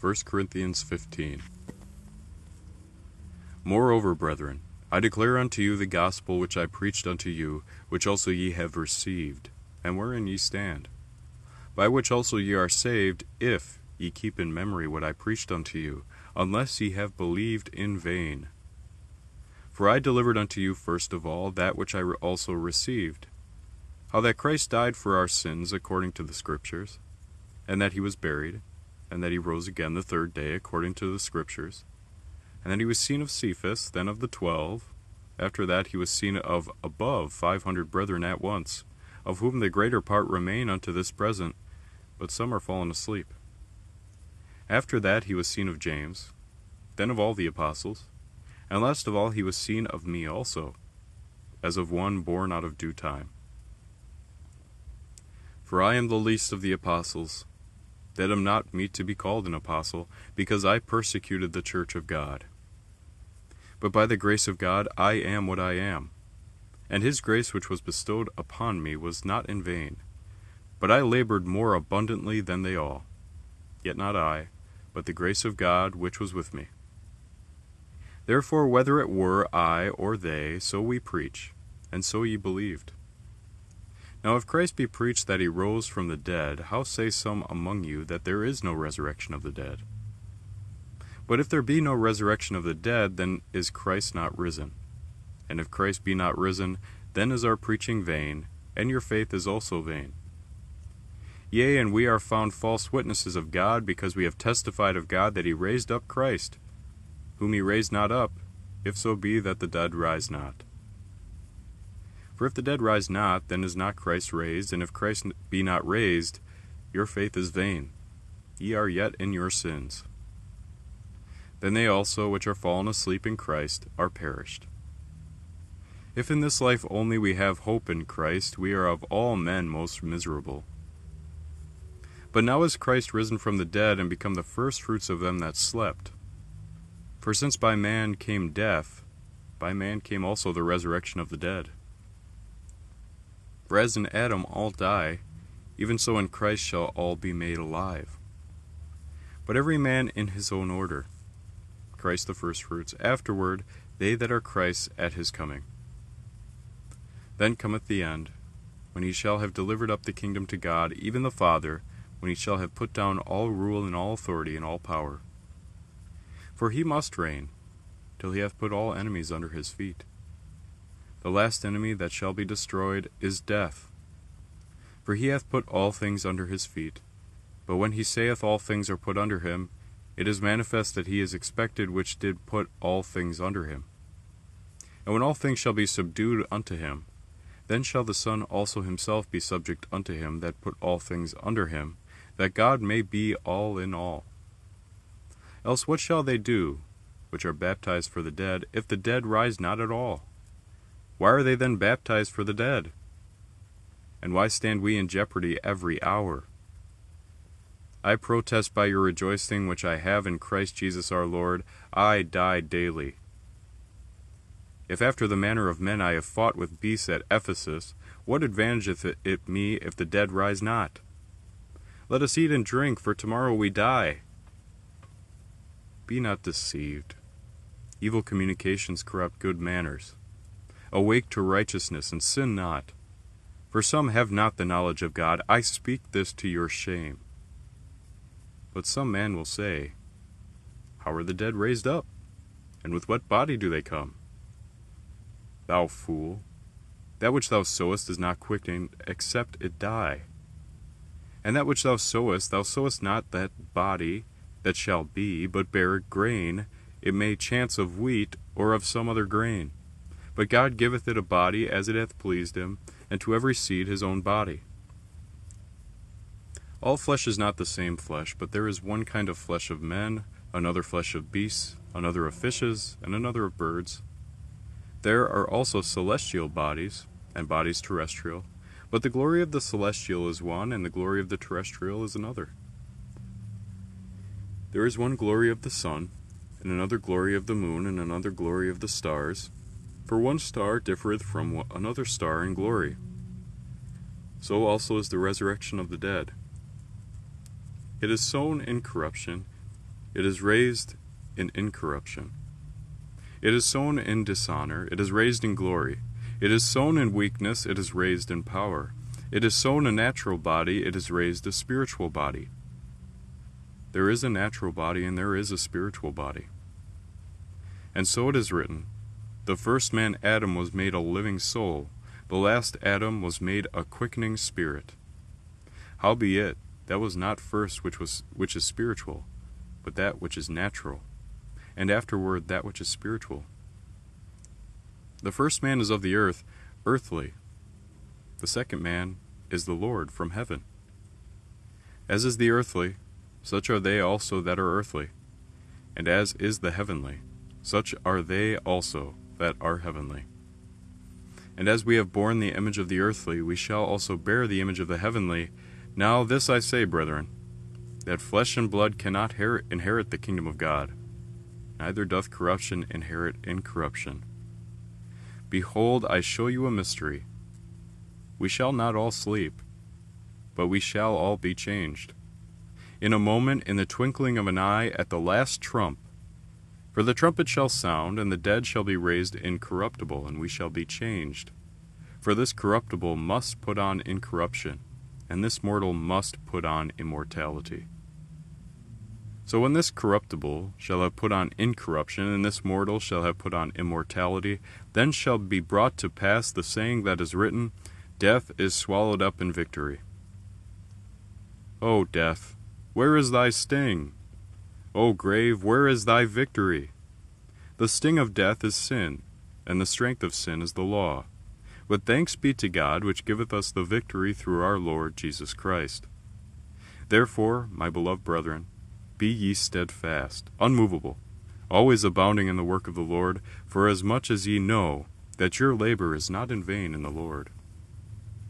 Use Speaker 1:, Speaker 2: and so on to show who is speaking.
Speaker 1: 1 Corinthians 15. Moreover, brethren, I declare unto you the gospel which I preached unto you, which also ye have received, and wherein ye stand, by which also ye are saved, if ye keep in memory what I preached unto you, unless ye have believed in vain. For I delivered unto you first of all that which I also received, how that Christ died for our sins according to the Scriptures, and that he was buried, and that he rose again the third day according to the Scriptures, and that he was seen of Cephas, then of the 12. After that he was seen of above 500 brethren at once, of whom the greater part remain unto this present, but some are fallen asleep. After that he was seen of James, then of all the apostles, and last of all he was seen of me also, as of one born out of due time. For I am the least of the apostles, that am not meet to be called an apostle, because I persecuted the church of God. But by the grace of God I am what I am, and his grace which was bestowed upon me was not in vain. But I labored more abundantly than they all. Yet not I, but the grace of God which was with me. Therefore whether it were I or they, so we preach, and so ye believed. Now if Christ be preached that he rose from the dead, how say some among you that there is no resurrection of the dead? But if there be no resurrection of the dead, then is Christ not risen? And if Christ be not risen, then is our preaching vain, and your faith is also vain. Yea, and we are found false witnesses of God, because we have testified of God that he raised up Christ, whom he raised not up, if so be that the dead rise not. For if the dead rise not, then is not Christ raised, and if Christ be not raised, your faith is vain. Ye are yet in your sins. Then they also which are fallen asleep in Christ are perished. If in this life only we have hope in Christ, we are of all men most miserable. But now is Christ risen from the dead, and become the firstfruits of them that slept. For since by man came death, by man came also the resurrection of the dead. For as in Adam all die, even so in Christ shall all be made alive. But every man in his own order, Christ the firstfruits, afterward they that are Christ's at his coming. Then cometh the end, when he shall have delivered up the kingdom to God, even the Father, when he shall have put down all rule and all authority and all power. For he must reign, till he hath put all enemies under his feet. The last enemy that shall be destroyed is death. For he hath put all things under his feet. But when he saith all things are put under him, it is manifest that he is expected which did put all things under him. And when all things shall be subdued unto him, then shall the Son also himself be subject unto him that put all things under him, that God may be all in all. Else what shall they do, which are baptized for the dead, if the dead rise not at all? Why are they then baptized for the dead? And why stand we in jeopardy every hour? I protest by your rejoicing which I have in Christ Jesus our Lord, I die daily. If after the manner of men I have fought with beasts at Ephesus, what advantageth it me if the dead rise not? Let us eat and drink, for tomorrow we die. Be not deceived. Evil communications corrupt good manners. Awake to righteousness, and sin not. For some have not the knowledge of God. I speak this to your shame. But some man will say, How are the dead raised up? And with what body do they come? Thou fool, that which thou sowest is not quickened, except it die. And that which thou sowest not that body that shall be, but bare grain, it may chance of wheat, or of some other grain. But God giveth it a body as it hath pleased him, and to every seed his own body. All flesh is not the same flesh, but there is one kind of flesh of men, another flesh of beasts, another of fishes, and another of birds. There are also celestial bodies, and bodies terrestrial, but the glory of the celestial is one, and the glory of the terrestrial is another. There is one glory of the sun, and another glory of the moon, and another glory of the stars. For one star differeth from another star in glory. So also is the resurrection of the dead. It is sown in corruption, it is raised in incorruption. It is sown in dishonor, it is raised in glory. It is sown in weakness, it is raised in power. It is sown a natural body, it is raised a spiritual body. There is a natural body and there is a spiritual body. And so it is written, the first man Adam was made a living soul, the last Adam was made a quickening spirit. Howbeit, that was not first which is spiritual, but that which is natural, and afterward that which is spiritual. The first man is of the earth, earthly. The second man is the Lord from heaven. As is the earthly, such are they also that are earthly, and as is the heavenly, such are they also that are heavenly. And as we have borne the image of the earthly, we shall also bear the image of the heavenly. Now this I say, brethren, that flesh and blood cannot inherit the kingdom of God, neither doth corruption inherit incorruption. Behold, I show you a mystery. We shall not all sleep, but we shall all be changed. In a moment, in the twinkling of an eye, at the last trump. For the trumpet shall sound, and the dead shall be raised incorruptible, and we shall be changed. For this corruptible must put on incorruption, and this mortal must put on immortality. So when this corruptible shall have put on incorruption, and this mortal shall have put on immortality, then shall be brought to pass the saying that is written, Death is swallowed up in victory. O death, where is thy sting? O grave, where is thy victory? The sting of death is sin, and the strength of sin is the law. But thanks be to God, which giveth us the victory through our Lord Jesus Christ. Therefore, my beloved brethren, be ye steadfast, unmovable, always abounding in the work of the Lord, for as much as ye know that your labor is not in vain in the Lord.